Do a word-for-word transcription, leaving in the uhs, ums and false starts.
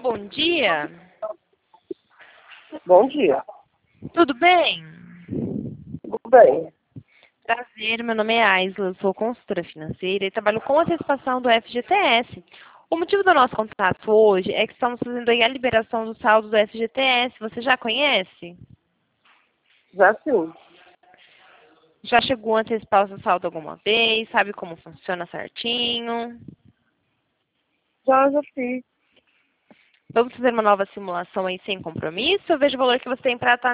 bom dia. Bom dia. Tudo bem? Tudo bem. Prazer, meu nome é Aisla, sou consultora financeira e trabalho com a antecipação do F G T S. O motivo do nosso contato hoje é que estamos fazendo aí a liberação do saldo do F G T S. Você já conhece? Já sim. Já chegou a antecipar o seu saldo alguma vez? Sabe como funciona certinho? Já, já fiz. Vamos fazer uma nova simulação aí sem compromisso. Eu vejo o valor que você tem para